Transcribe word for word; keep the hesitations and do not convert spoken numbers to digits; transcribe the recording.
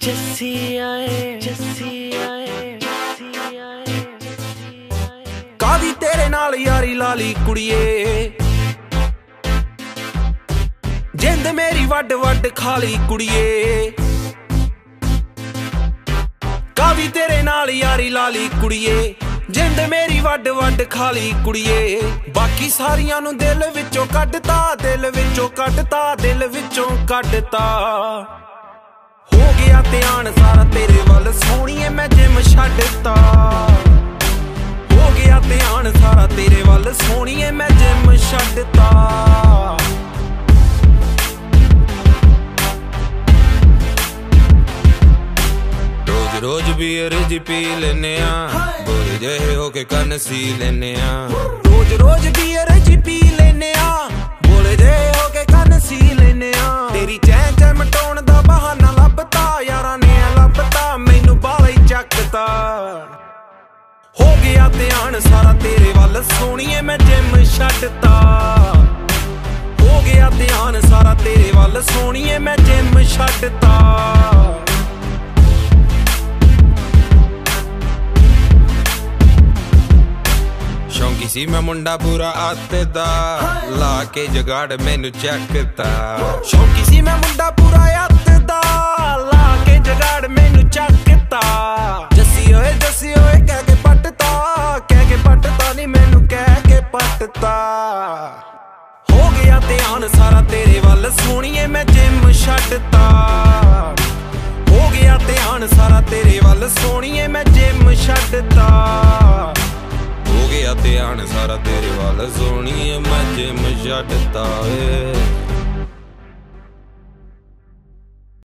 जस्सी आए जस्सी आए जस्सी आए कादी तेरे नाल यारी लाली कुड़िए जिंद मेरी वड वड खाली कुड़िए कादी तेरे नाल यारी लाली कुड़िए जिंद मेरी वड वड खाली कुड़िए बाकी सारियां नू दिल विचों कड्डता दिल विचों कड्डता दिल विचों कड्डता हो गया ध्यान सारा तेरे वल सोहणीए मैं जिम छड्डता हो गया ध्यान सारा तेरे वल सोहणीए मैं जिम छड्डता रोज रोज बीयर जी पी लेने बोरे जहे होके कन सी लेने रोज रोज बीयर जी पी लेने बोले जहे होके कन सी लेने तेरी चैन चैन मटाउण दा बहाना लभता यारा ने लभता मैनू बाला ही चकता हो गया ध्यान सारा तेरे वल सोहणीए मैं जिम छड्डता हो गया ध्यान सारा तेरे वल सोहणीए मैं जिम छड्डता शौकी सी मैं मुंडा पूरा आतदा ला के जगाड़ मैनू चकता शौकी सी मैं मुंडा पूरा आतदा ला के जगाड़ मैनू चकता जस्सी ओए जस्सी ओए कह के पटता कह के पटता नहीं मैनू कह के पटता हो गया ध्यान सारा तेरे वल सोहणीए मैं जिम छड्डता हो गया ध्यान सारा तेरे वल सोहणीए मैं जिम छड्डता हो गया ध्यान सारा तेरे वाल सोहणीए मैं जिम छड्डता।